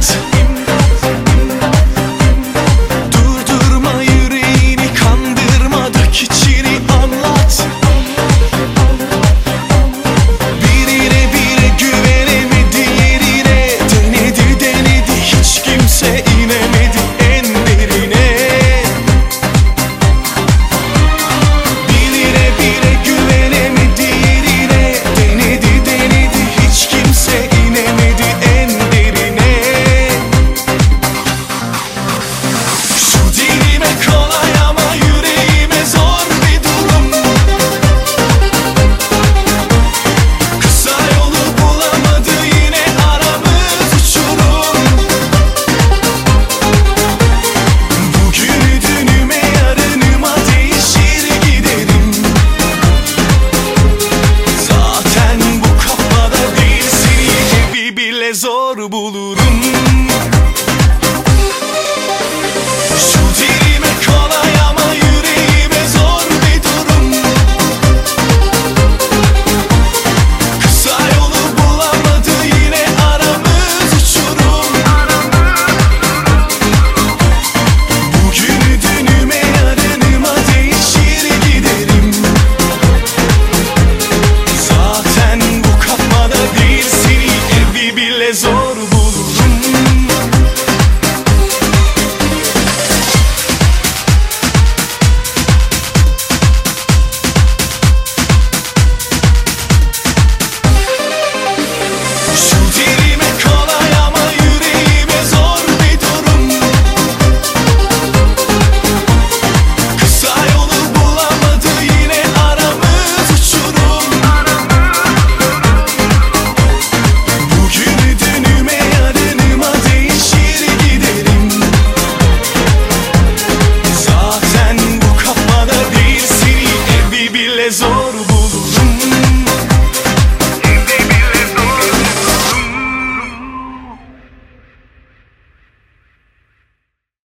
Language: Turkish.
imdat. Durdurma yüreğini, kandırma, dök içini anlat. Birine bire güvenemedi, yerine denedi denedi, hiç kimse inemedi en derine. Birine bire güvenemedi, yerine denedi denedi, hiç kimse inemedi en derine. Şu dilime kolay ama yüreğime zor bir durum. Kısa yolu bulamadı, yine aramız uçurum. Bugünü dünüme, yarınıma değişir giderim. Zaten bu kafada değil, seni evi bile zor bulurum.